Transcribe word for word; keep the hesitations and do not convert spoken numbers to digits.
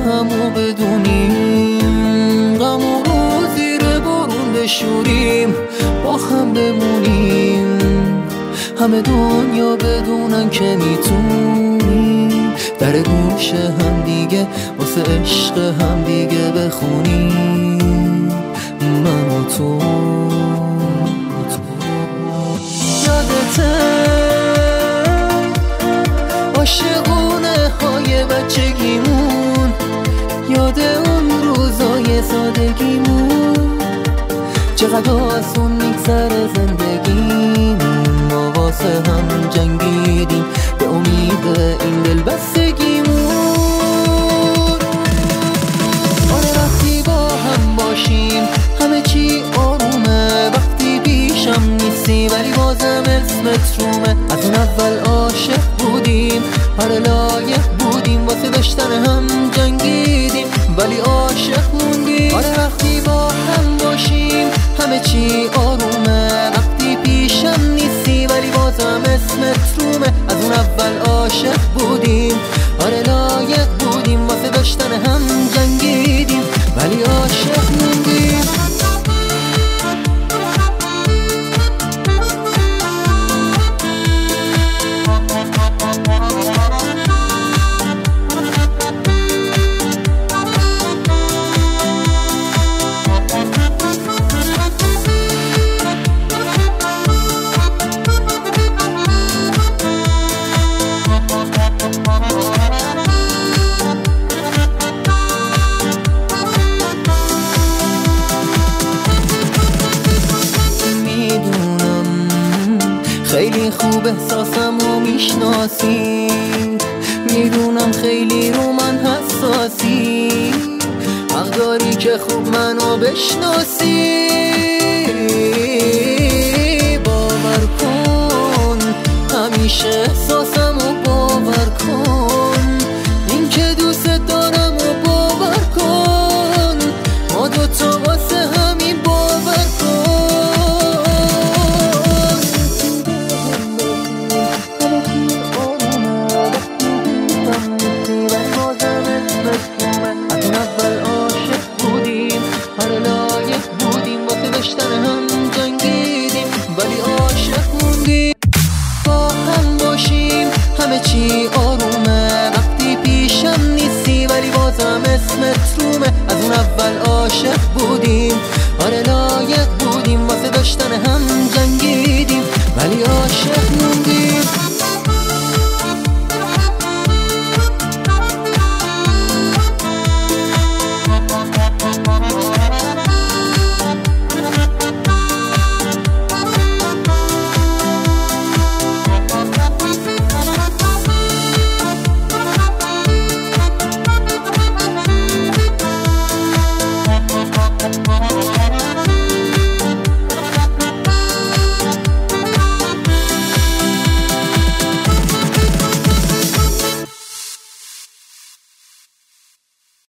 همو بدونیم، غمو رو زیر بارون بشوریم، با هم بمونیم، همه دنیا بدونن که میتونیم در گوش هم دیگه واسه عشق هم دیگه بخونیم. من و تو یادته عاشقونه های بچگیمون، یاد اون روزای سادگیمون، چقدر آسون میگذره زندگیمون، ما واسه هم جنگیدیم به امید این دلبستگیمون. آره وقتی با هم باشیم همه چی آرومه، وقتی پیشم نیستی ولی بازم اسمت رومه. از اون اول عاشق بودیم، آره لایق بودیم، واسه داشتن هم جنگیدیم ولی عاشق موندیم. آره وقتی با هم باشیم همه چی آرومه، وقتی پیشم نیستی ولی بازم اسمت رومه. از اون اول عاشق بودیم، آره لایق بودیم، واسه داشتن هم جنگیدیم ولی عاشق موندیم. خیلی خوب احساسم رو میشناسی، میدونم خیلی رو من حساسی، حق داری که خوب منو بشناسی.